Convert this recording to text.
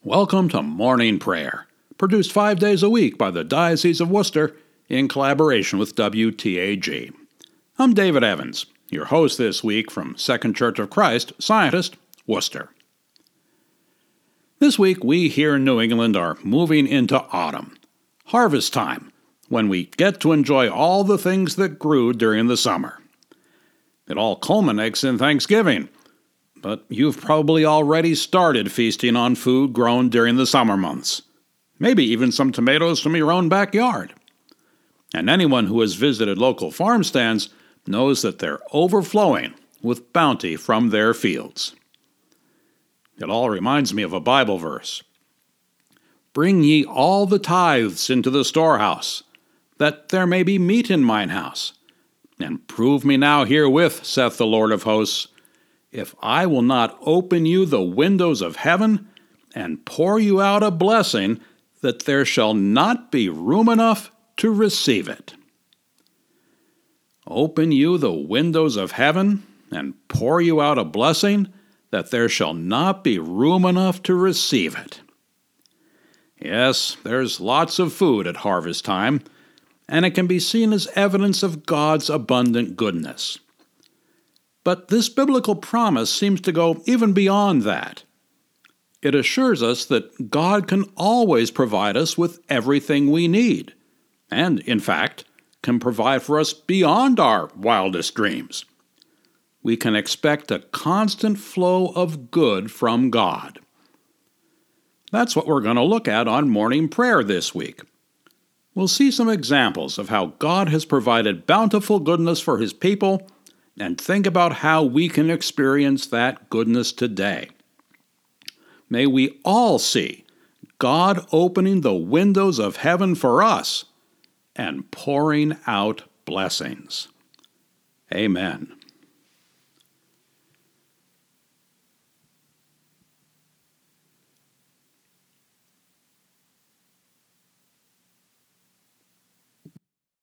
Welcome to Morning Prayer, produced 5 days a week by the Diocese of Worcester in collaboration with WTAG. I'm David Evans, your host this week from Second Church of Christ, Scientist, Worcester. This week we here in New England are moving into autumn, harvest time, when we get to enjoy all the things that grew during the summer. It all culminates in Thanksgiving, but you've probably already started feasting on food grown during the summer months, maybe even some tomatoes from your own backyard. And anyone who has visited local farm stands knows that they're overflowing with bounty from their fields. It all reminds me of a Bible verse. "Bring ye all the tithes into the storehouse, that there may be meat in mine house. And prove me now herewith, saith the Lord of hosts, if I will not open you the windows of heaven, and pour you out a blessing, that there shall not be room enough to receive it." Open you the windows of heaven, and pour you out a blessing, that there shall not be room enough to receive it. Yes, there's lots of food at harvest time, and it can be seen as evidence of God's abundant goodness. But this biblical promise seems to go even beyond that. It assures us that God can always provide us with everything we need, and, in fact, can provide for us beyond our wildest dreams. We can expect a constant flow of good from God. That's what we're going to look at on morning prayer this week. We'll see some examples of how God has provided bountiful goodness for His people, and think about how we can experience that goodness today. May we all see God opening the windows of heaven for us and pouring out blessings. Amen.